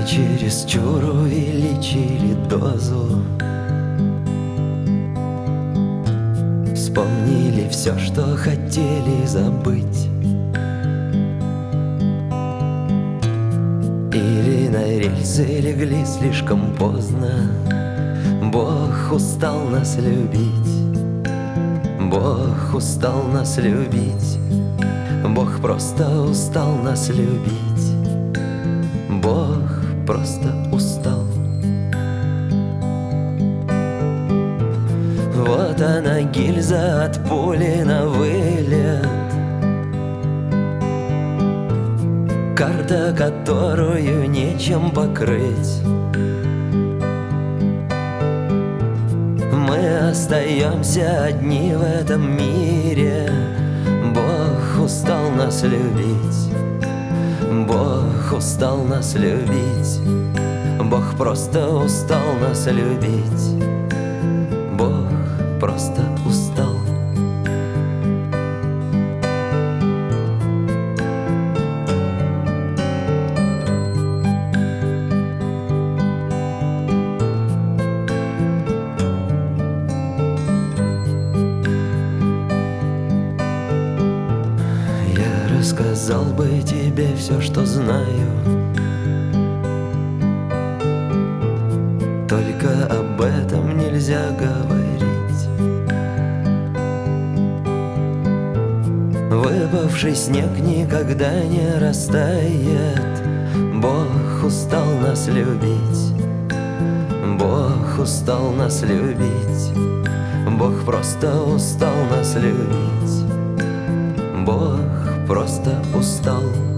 чересчур увеличили дозу, вспомнили все, что хотели забыть. Или на рельсы легли слишком поздно. Бог устал нас любить, Бог устал нас любить, Бог просто устал нас любить, Бог просто устал. Вот она, гильза от пули на вылет, карта, которую нечем покрыть. Мы остаемся одни в этом мире. Бог устал нас любить, Бог устал нас любить, Бог просто устал нас любить, Бог просто устал. Рассказал бы тебе все, что знаю, только об этом нельзя говорить. Выпавший снег никогда не растает. Бог устал нас любить, Бог устал нас любить, Бог просто устал нас любить, Бог просто устал.